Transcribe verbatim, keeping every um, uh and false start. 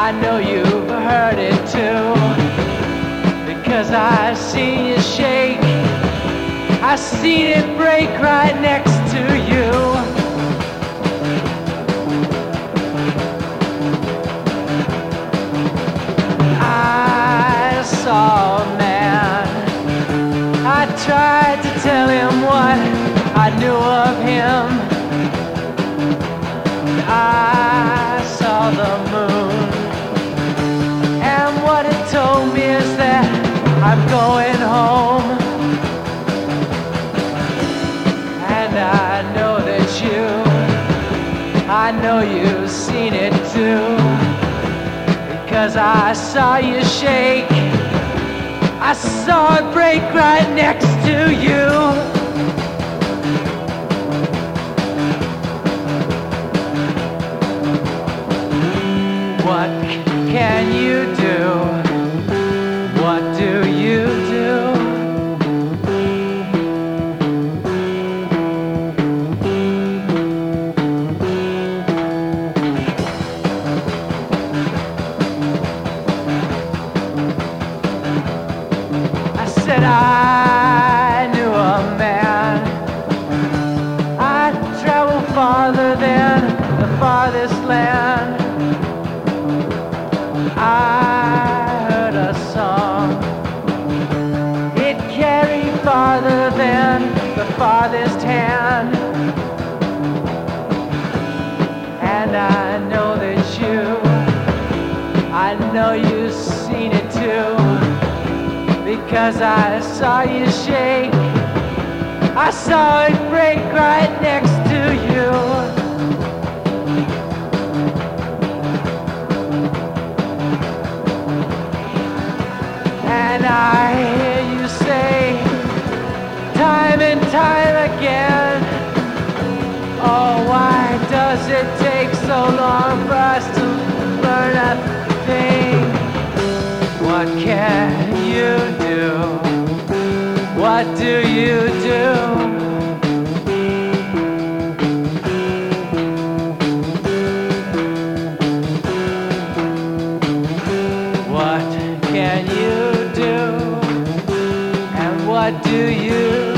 I know you've heard it too, because I seen you shake, I seen it break right next to you. I saw a man, I tried to tell him what I knew of him. I saw the moon, and what it told me is that I'm going home. And I know that you, I know you've seen it too, because I saw you shake, I saw it break right next to you. What can you do? What do you do? I said I knew a man, I'd travel farther than the farthest land. I heard a song, it carried farther than the farthest hand. And I know that you, I know you've seen it too, because I saw you shake, I saw it break right next to you. And I hear you say, time and time again, oh, why does it take so long for us to learn a thing? What can you do? What do you do? What can you do? And what do you